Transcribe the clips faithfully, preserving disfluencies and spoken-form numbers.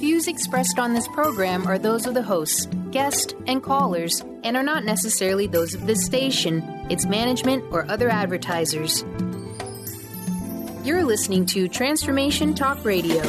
views expressed on this program are those of the hosts, guests, and callers, and are not necessarily those of this station, its management, or other advertisers. You're listening to Transformation Talk Radio.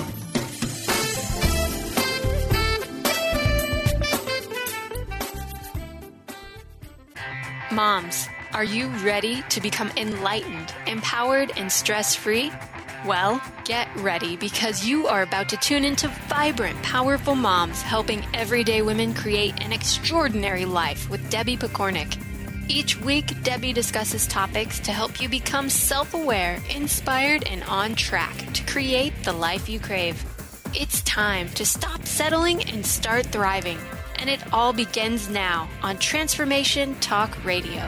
Moms, are you ready to become enlightened, empowered, and stress-free? Well, get ready because you are about to tune into vibrant, powerful moms helping everyday women create an extraordinary life with Debbie Pokornik. Each week, Debbie discusses topics to help you become self-aware, inspired, and on track to create the life you crave. It's time to stop settling and start thriving. And it all begins now on Transformation Talk Radio.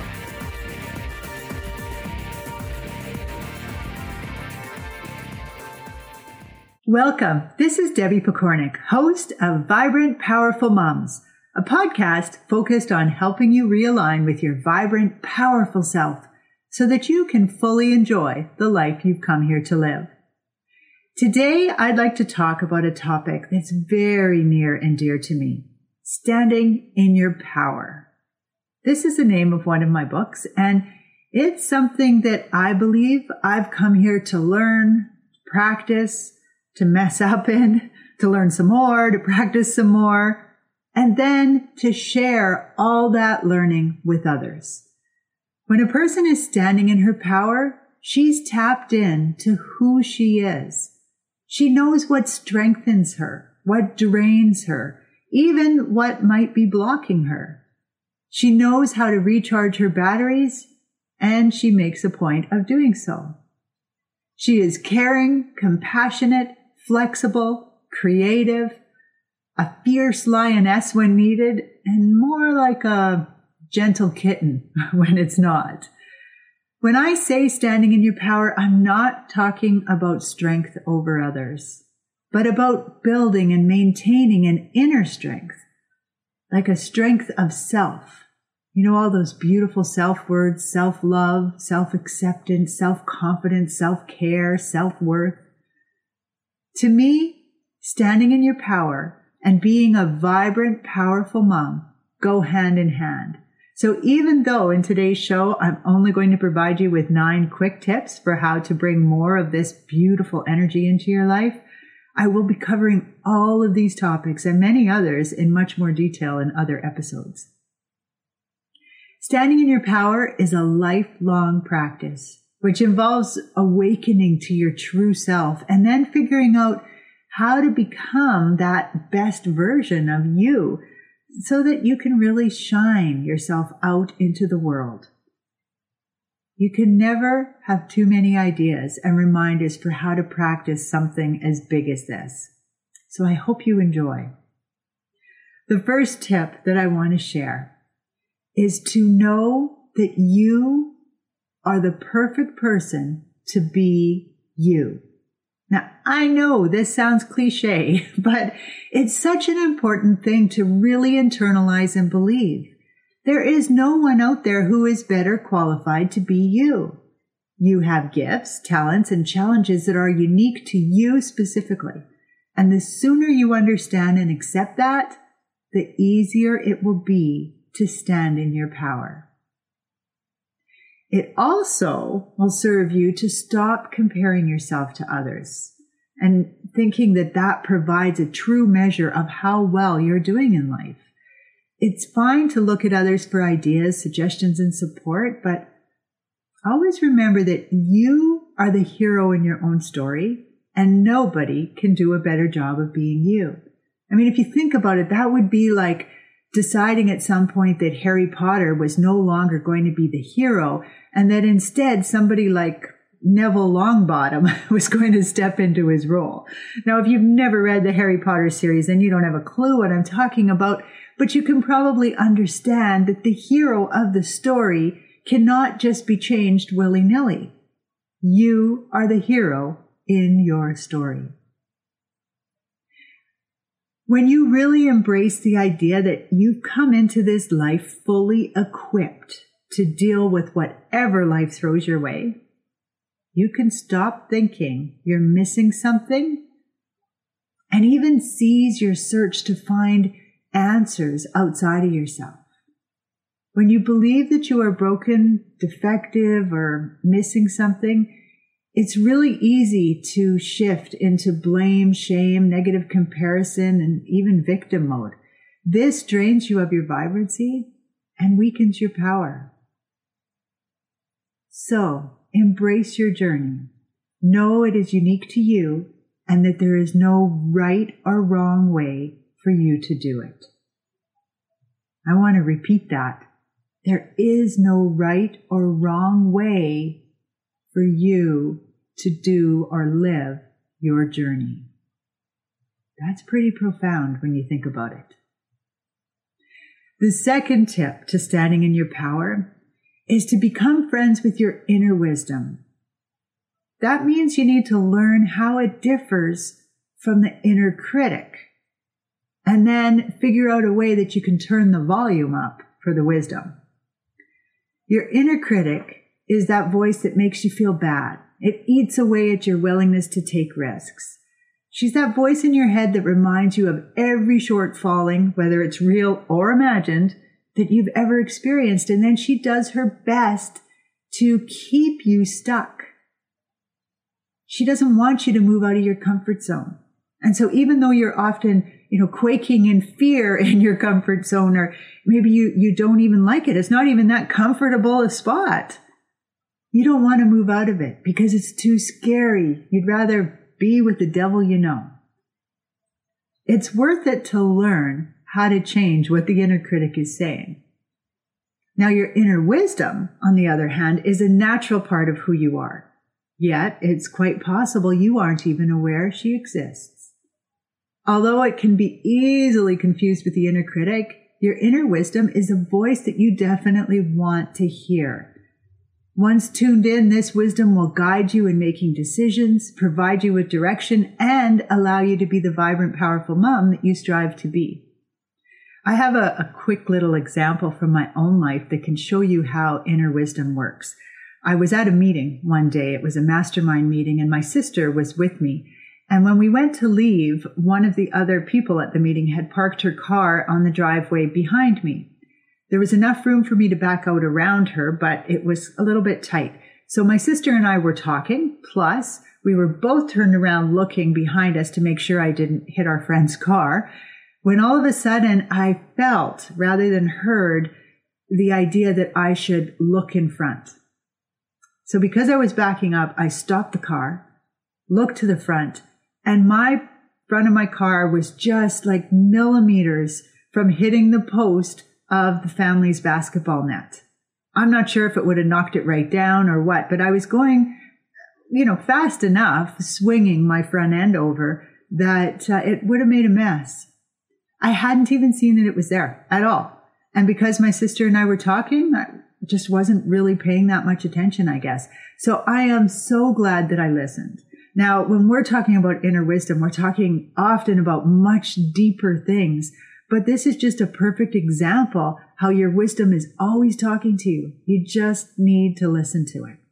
Welcome. This is Debbie Pokornik, host of Vibrant, Powerful Moms, a podcast focused on helping you realign with your vibrant, powerful self so that you can fully enjoy the life you've come here to live. Today, I'd like to talk about a topic that's very near and dear to me. Standing in your power. This is the name of one of my books, and it's something that I believe I've come here to learn, practice, to mess up in, to learn some more, to practice some more, and then to share all that learning with others. When a person is standing in her power, she's tapped in to who she is. She knows what strengthens her, what drains her, even what might be blocking her. She knows how to recharge her batteries, and she makes a point of doing so. She is caring, compassionate, flexible, creative, a fierce lioness when needed, and more like a gentle kitten when it's not. When I say standing in your power, I'm not talking about strength over others, but about building and maintaining an inner strength, like a strength of self. You know, all those beautiful self words, self-love, self-acceptance, self-confidence, self-care, self-worth. To me, standing in your power and being a vibrant, powerful mom go hand in hand. So even though in today's show, I'm only going to provide you with nine quick tips for how to bring more of this beautiful energy into your life, I will be covering all of these topics and many others in much more detail in other episodes. Standing in your power is a lifelong practice, which involves awakening to your true self and then figuring out how to become that best version of you so that you can really shine yourself out into the world. You can never have too many ideas and reminders for how to practice something as big as this. So I hope you enjoy. The first tip that I want to share is to know that you are the perfect person to be you. Now, I know this sounds cliche, but it's such an important thing to really internalize and believe. There is no one out there who is better qualified to be you. You have gifts, talents, and challenges that are unique to you specifically. And the sooner you understand and accept that, the easier it will be to stand in your power. It also will serve you to stop comparing yourself to others and thinking that that provides a true measure of how well you're doing in life. It's fine to look at others for ideas, suggestions, and support, but always remember that you are the hero in your own story, and nobody can do a better job of being you. I mean, if you think about it, that would be like deciding at some point that Harry Potter was no longer going to be the hero, and that instead somebody like Neville Longbottom was going to step into his role. Now, if you've never read the Harry Potter series, then you don't have a clue what I'm talking about, but you can probably understand that the hero of the story cannot just be changed willy-nilly. You are the hero in your story. When you really embrace the idea that you've come into this life fully equipped to deal with whatever life throws your way, you can stop thinking you're missing something and even sees your search to find answers outside of yourself. When you believe that you are broken, defective, or missing something, it's really easy to shift into blame, shame, negative comparison, and even victim mode. This drains you of your vibrancy and weakens your power. So, embrace your journey. Know it is unique to you and that there is no right or wrong way for you to do it. I want to repeat that. There is no right or wrong way for you to do or live your journey. That's pretty profound when you think about it. The second tip to standing in your power is to become friends with your inner wisdom. That means you need to learn how it differs from the inner critic, and then figure out a way that you can turn the volume up for the wisdom. Your inner critic is that voice that makes you feel bad. It eats away at your willingness to take risks. She's that voice in your head that reminds you of every shortfalling, whether it's real or imagined, that you've ever experienced, and then she does her best to keep you stuck. She doesn't want you to move out of your comfort zone. And so even though you're often, you know, quaking in fear in your comfort zone, or maybe you, you don't even like it, it's not even that comfortable a spot, you don't want to move out of it because it's too scary. You'd rather be with the devil you know. It's worth it to learn how to change what the inner critic is saying. Now, your inner wisdom, on the other hand, is a natural part of who you are. Yet, it's quite possible you aren't even aware she exists. Although it can be easily confused with the inner critic, your inner wisdom is a voice that you definitely want to hear. Once tuned in, this wisdom will guide you in making decisions, provide you with direction, and allow you to be the vibrant, powerful mom that you strive to be. I have a, a quick little example from my own life that can show you how inner wisdom works. I was at a meeting one day. It was a mastermind meeting, and my sister was with me. And when we went to leave, one of the other people at the meeting had parked her car on the driveway behind me. There was enough room for me to back out around her, but it was a little bit tight. So my sister and I were talking, plus we were both turned around looking behind us to make sure I didn't hit our friend's car, when all of a sudden I felt, rather than heard, the idea that I should look in front. So because I was backing up, I stopped the car, looked to the front, and my front of my car was just like millimeters from hitting the post of the family's basketball net. I'm not sure if it would have knocked it right down or what, but I was going, you know, fast enough, swinging my front end over, that uh, it would have made a mess. I hadn't even seen that it was there at all. And because my sister and I were talking, I just wasn't really paying that much attention, I guess. So I am so glad that I listened. Now, when we're talking about inner wisdom, we're talking often about much deeper things. But this is just a perfect example how your wisdom is always talking to you. You just need to listen to it.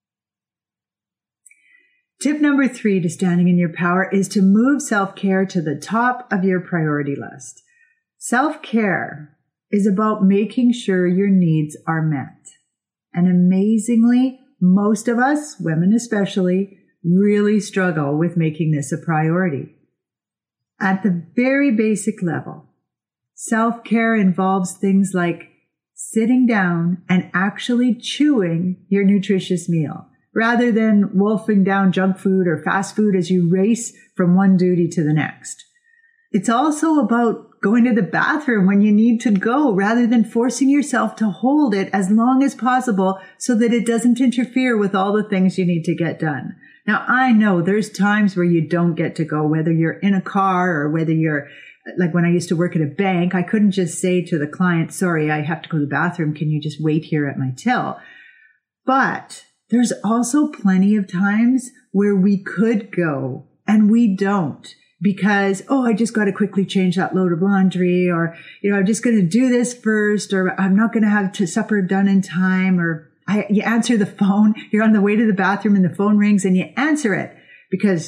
Tip number three to standing in your power is to move self-care to the top of your priority list. Self-care is about making sure your needs are met. And amazingly, most of us, women especially, really struggle with making this a priority. At the very basic level, self-care involves things like sitting down and actually chewing your nutritious meal, rather than wolfing down junk food or fast food as you race from one duty to the next. It's also about going to the bathroom when you need to go, rather than forcing yourself to hold it as long as possible so that it doesn't interfere with all the things you need to get done. Now, I know there's times where you don't get to go, whether you're in a car or whether you're, like when I used to work at a bank, I couldn't just say to the client, sorry, I have to go to the bathroom. Can you just wait here at my till? But there's also plenty of times where we could go and we don't because, oh, I just got to quickly change that load of laundry, or, you know, I'm just going to do this first, or I'm not going to have to supper done in time, or I, you answer the phone, you're on the way to the bathroom and the phone rings and you answer it because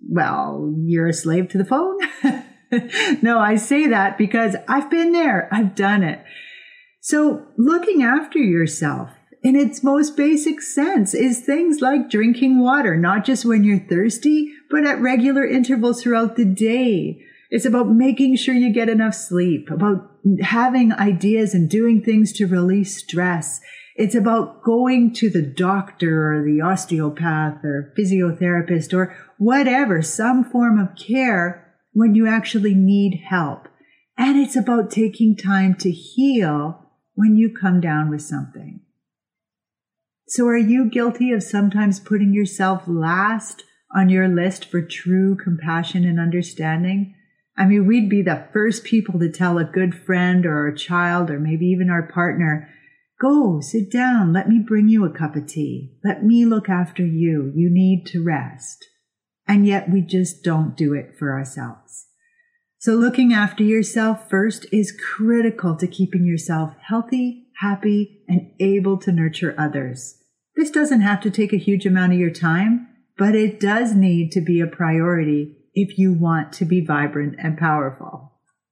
well, you're a slave to the phone. No, I say that because I've been there. I've done it. So looking after yourself in its most basic sense is things like drinking water, not just when you're thirsty, but at regular intervals throughout the day. It's about making sure you get enough sleep, about having ideas and doing things to release stress. It's about going to the doctor or the osteopath or physiotherapist or whatever, some form of care when you actually need help. And it's about taking time to heal when you come down with something. So are you guilty of sometimes putting yourself last on your list for true compassion and understanding? I mean, we'd be the first people to tell a good friend or a child or maybe even our partner, go, sit down, let me bring you a cup of tea. Let me look after you. You need to rest. And yet we just don't do it for ourselves. So looking after yourself first is critical to keeping yourself healthy, happy, and able to nurture others. This doesn't have to take a huge amount of your time, but it does need to be a priority if you want to be vibrant and powerful.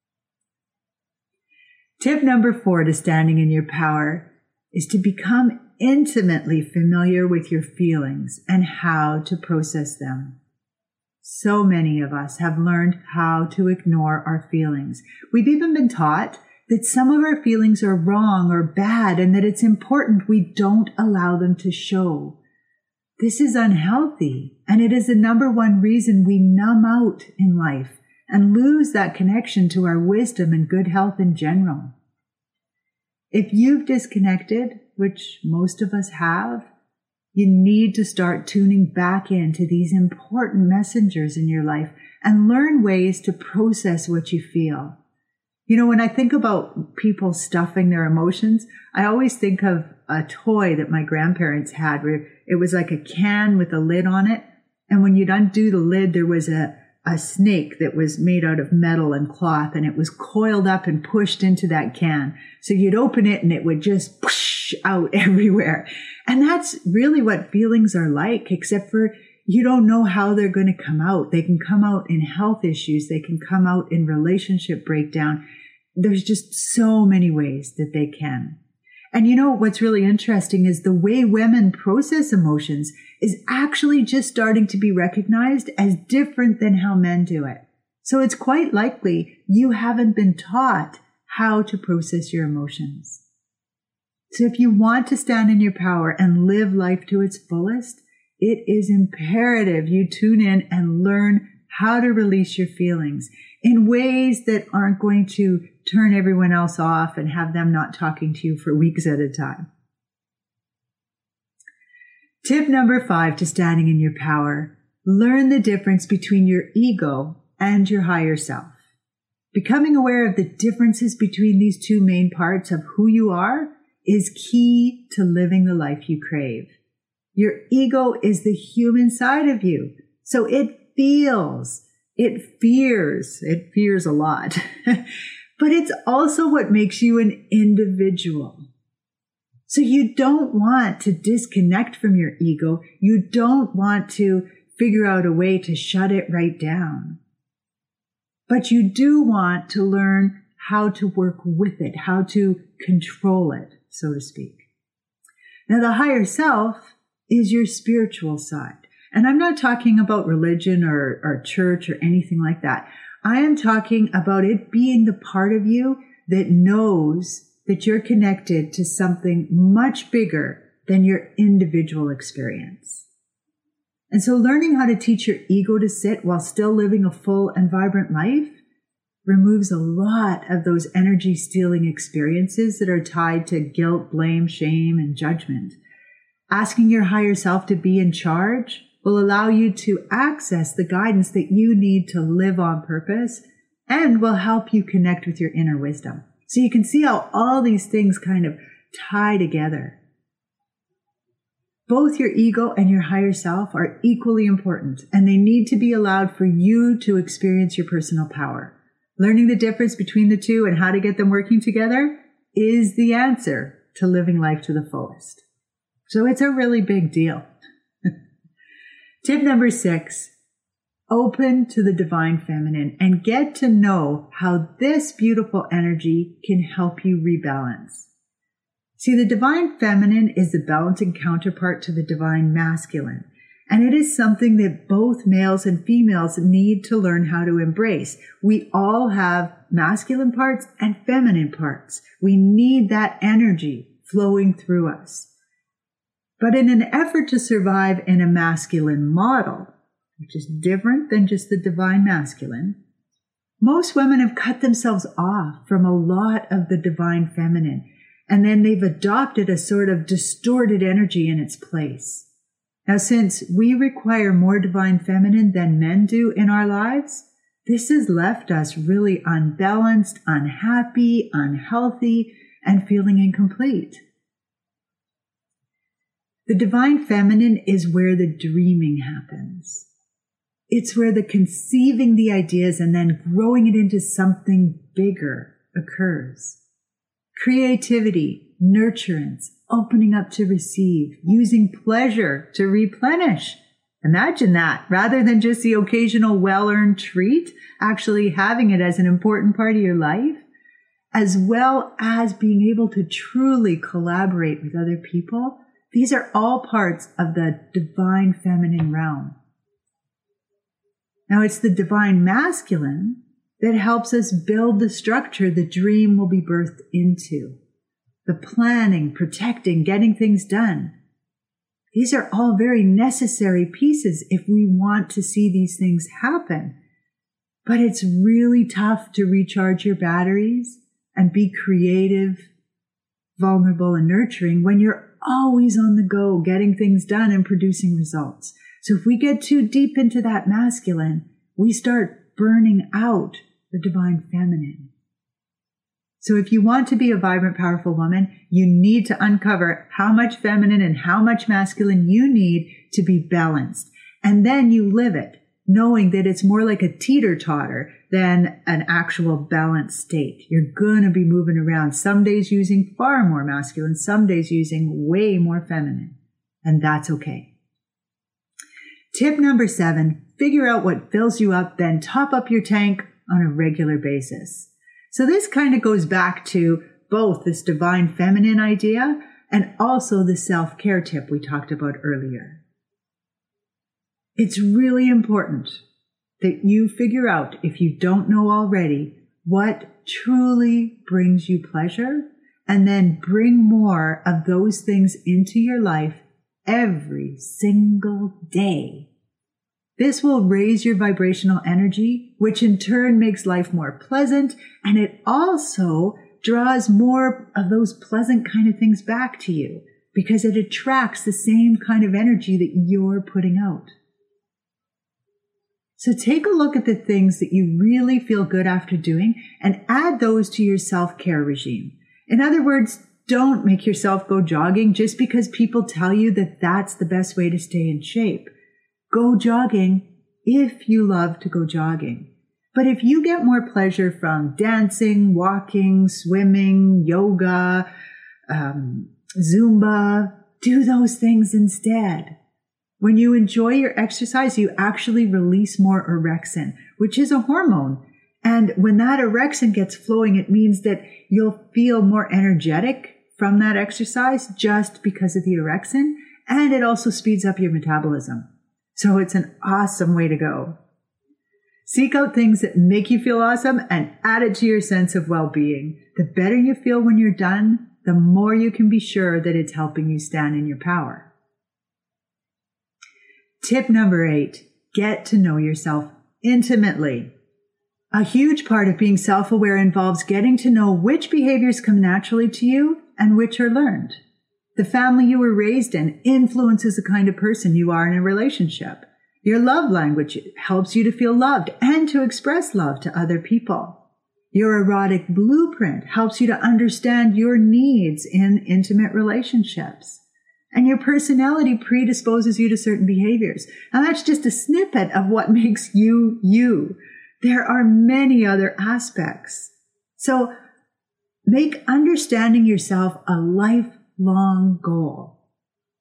Tip number four to standing in your power is to become intimately familiar with your feelings and how to process them. So many of us have learned how to ignore our feelings. We've even been taught that some of our feelings are wrong or bad and that it's important we don't allow them to show. This is unhealthy, and it is the number one reason we numb out in life and lose that connection to our wisdom and good health in general. If you've disconnected, which most of us have, you need to start tuning back into these important messengers in your life and learn ways to process what you feel. You know, when I think about people stuffing their emotions, I always think of a toy that my grandparents had where it was like a can with a lid on it. And when you'd undo the lid, there was a, a snake that was made out of metal and cloth, and it was coiled up and pushed into that can. So you'd open it and it would just push out everywhere. And that's really what feelings are like, except for you don't know how they're going to come out. They can come out in health issues. They can come out in relationship breakdown. There's just so many ways that they can. And you know, what's really interesting is the way women process emotions is actually just starting to be recognized as different than how men do it. So it's quite likely you haven't been taught how to process your emotions. So if you want to stand in your power and live life to its fullest, it is imperative you tune in and learn how to release your feelings in ways that aren't going to turn everyone else off and have them not talking to you for weeks at a time. Tip number five to standing in your power: learn the difference between your ego and your higher self. Becoming aware of the differences between these two main parts of who you are is key to living the life you crave. Your ego is the human side of you, so it feels, it fears, it fears a lot, but it's also what makes you an individual. So you don't want to disconnect from your ego. You don't want to figure out a way to shut it right down. But you do want to learn how to work with it, how to control it, so to speak. Now, the higher self is your spiritual side. And I'm not talking about religion or, or church or anything like that. I am talking about it being the part of you that knows that you're connected to something much bigger than your individual experience. And so learning how to teach your ego to sit while still living a full and vibrant life removes a lot of those energy-stealing experiences that are tied to guilt, blame, shame, and judgment. Asking your higher self to be in charge will allow you to access the guidance that you need to live on purpose and will help you connect with your inner wisdom. So you can see how all these things kind of tie together. Both your ego and your higher self are equally important, and they need to be allowed for you to experience your personal power. Learning the difference between the two and how to get them working together is the answer to living life to the fullest. So it's a really big deal. Tip number six, open to the divine feminine and get to know how this beautiful energy can help you rebalance. See, the divine feminine is the balancing counterpart to the divine masculine, and it is something that both males and females need to learn how to embrace. We all have masculine parts and feminine parts. We need that energy flowing through us. But in an effort to survive in a masculine model, which is different than just the divine masculine, most women have cut themselves off from a lot of the divine feminine, and then they've adopted a sort of distorted energy in its place. Now, since we require more divine feminine than men do in our lives, this has left us really unbalanced, unhappy, unhealthy, and feeling incomplete. The divine feminine is where the dreaming happens. It's where the conceiving the ideas and then growing it into something bigger occurs. Creativity, nurturance, opening up to receive, using pleasure to replenish. Imagine that, rather than just the occasional well-earned treat, actually having it as an important part of your life, as well as being able to truly collaborate with other people. These are all parts of the divine feminine realm. Now, it's the divine masculine that helps us build the structure the dream will be birthed into. The planning, protecting, getting things done. These are all very necessary pieces if we want to see these things happen. But it's really tough to recharge your batteries and be creative, vulnerable, and nurturing when you're always on the go, getting things done and producing results. So if we get too deep into that masculine, we start burning out the divine feminine. So if you want to be a vibrant, powerful woman, you need to uncover how much feminine and how much masculine you need to be balanced. And then you live it, knowing that it's more like a teeter-totter than an actual balanced state. You're going to be moving around, some days using far more masculine, some days using way more feminine. And that's okay. Tip number seven, figure out what fills you up, then top up your tank on a regular basis. So this kind of goes back to both this divine feminine idea and also the self-care tip we talked about earlier. It's really important that you figure out, if you don't know already, what truly brings you pleasure, and then bring more of those things into your life every single day. This will raise your vibrational energy, which in turn makes life more pleasant, and it also draws more of those pleasant kind of things back to you because it attracts the same kind of energy that you're putting out. So take a look at the things that you really feel good after doing and add those to your self-care regime. In other words, don't make yourself go jogging just because people tell you that that's the best way to stay in shape. Go jogging if you love to go jogging. But if you get more pleasure from dancing, walking, swimming, yoga, um, Zumba, do those things instead. When you enjoy your exercise, you actually release more orexin, which is a hormone. And when that orexin gets flowing, it means that you'll feel more energetic from that exercise just because of the orexin. And it also speeds up your metabolism. So it's an awesome way to go. Seek out things that make you feel awesome and add it to your sense of well-being. The better you feel when you're done, the more you can be sure that it's helping you stand in your power. Tip number eight, get to know yourself intimately. A huge part of being self-aware involves getting to know which behaviors come naturally to you and which are learned. The family you were raised in influences the kind of person you are in a relationship. Your love language helps you to feel loved and to express love to other people. Your erotic blueprint helps you to understand your needs in intimate relationships. And your personality predisposes you to certain behaviors. And that's just a snippet of what makes you, you. There are many other aspects. So make understanding yourself a lifelong goal.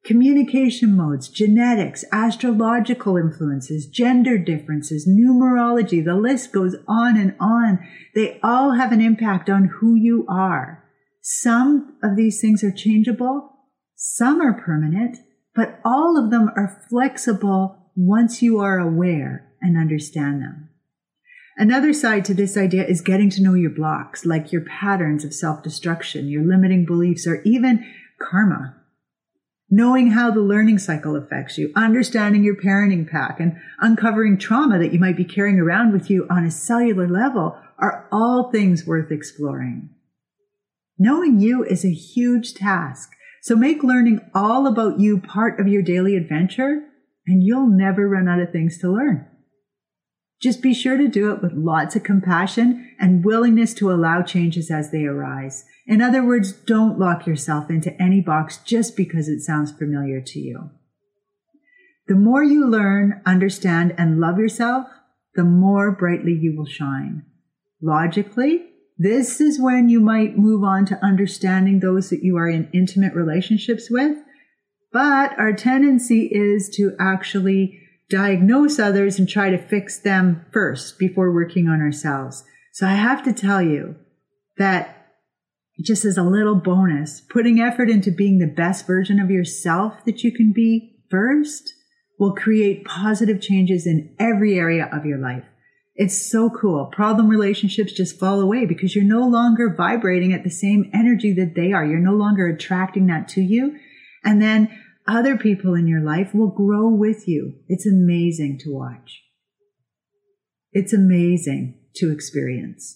communication modes, genetics, astrological influences, gender differences, numerology. The list goes on and on. They all have an impact on who you are. Some of these things are changeable. Some are permanent, but all of them are flexible once you are aware and understand them. Another side to this idea is getting to know your blocks, like your patterns of self-destruction, your limiting beliefs, or even karma. Knowing how the learning cycle affects you, understanding your parenting pack, and uncovering trauma that you might be carrying around with you on a cellular level are all things worth exploring. Knowing you is a huge task, so make learning all about you part of your daily adventure, and you'll never run out of things to learn. Just be sure to do it with lots of compassion and willingness to allow changes as they arise. In other words, don't lock yourself into any box just because it sounds familiar to you. The more you learn, understand, and love yourself, the more brightly you will shine. Logically, this is when you might move on to understanding those that you are in intimate relationships with, but our tendency is to actually diagnose others and try to fix them first before working on ourselves. So I have to tell you that just as a little bonus, putting effort into being the best version of yourself that you can be first will create positive changes in every area of your life. It's so cool. Problem relationships just fall away because you're no longer vibrating at the same energy that they are. You're no longer attracting that to you. And then other people in your life will grow with you. It's amazing to watch. It's amazing to experience.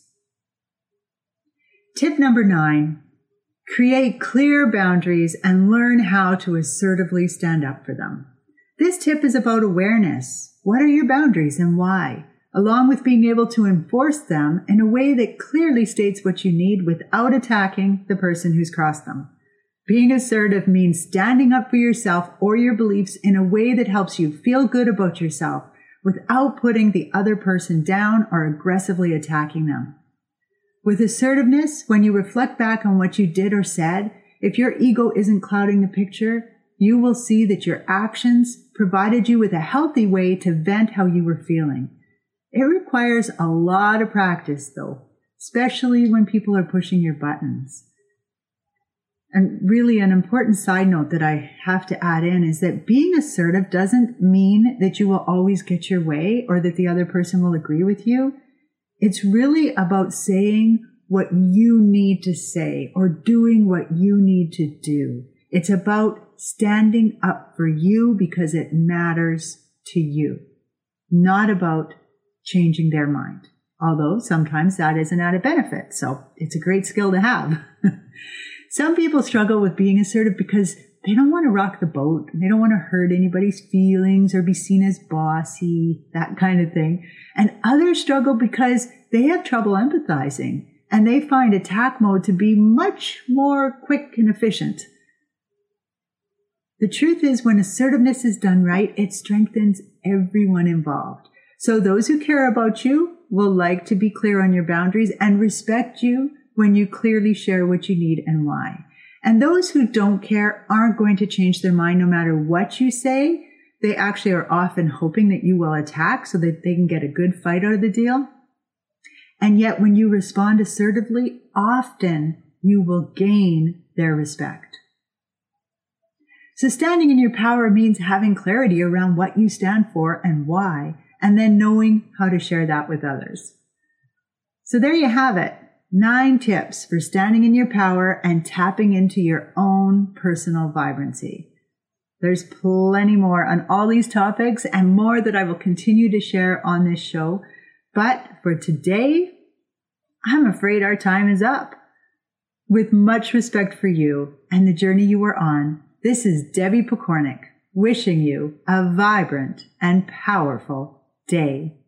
Tip number nine, create clear boundaries and learn how to assertively stand up for them. This tip is about awareness. What are your boundaries and why? Along with being able to enforce them in a way that clearly states what you need without attacking the person who's crossed them. Being assertive means standing up for yourself or your beliefs in a way that helps you feel good about yourself without putting the other person down or aggressively attacking them. With assertiveness, when you reflect back on what you did or said, if your ego isn't clouding the picture, you will see that your actions provided you with a healthy way to vent how you were feeling. It requires a lot of practice, though, especially when people are pushing your buttons. And really an important side note that I have to add in is that being assertive doesn't mean that you will always get your way or that the other person will agree with you. It's really about saying what you need to say or doing what you need to do. It's about standing up for you because it matters to you, not about changing their mind. Although sometimes that is an added benefit. So it's a great skill to have. Some people struggle with being assertive because they don't want to rock the boat. They don't want to hurt anybody's feelings or be seen as bossy, that kind of thing. And others struggle because they have trouble empathizing and they find attack mode to be much more quick and efficient. The truth is, when assertiveness is done right, it strengthens everyone involved. So those who care about you will like to be clear on your boundaries and respect you when you clearly share what you need and why. And those who don't care aren't going to change their mind no matter what you say. They actually are often hoping that you will attack so that they can get a good fight out of the deal. And yet when you respond assertively, often you will gain their respect. So standing in your power means having clarity around what you stand for and why, and then knowing how to share that with others. So there you have it. Nine tips for standing in your power and tapping into your own personal vibrancy. There's plenty more on all these topics and more that I will continue to share on this show. But for today, I'm afraid our time is up. With much respect for you and the journey you are on, this is Debbie Pokornik wishing you a vibrant and powerful day.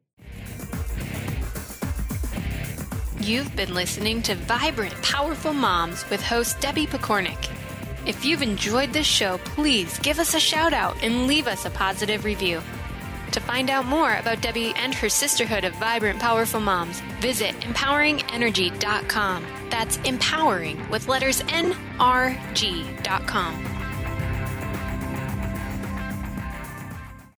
You've been listening to Vibrant, Powerful Moms with host Debbie Pokornik. If you've enjoyed this show, please give us a shout out and leave us a positive review. To find out more about Debbie and her sisterhood of Vibrant, Powerful Moms, visit empowering energy dot com. That's empowering with letters N R G dot com.